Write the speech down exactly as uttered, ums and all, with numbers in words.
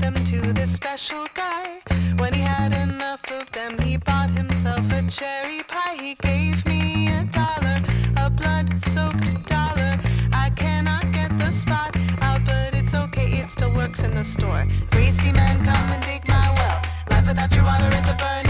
them to this special guy. When he had enough of them, he bought himself a cherry pie. He gave me a dollar, a blood-soaked dollar. I cannot get the spot out, but it's okay, it still works in the store. Greasy man, come and dig my well. Life without your water is a burn.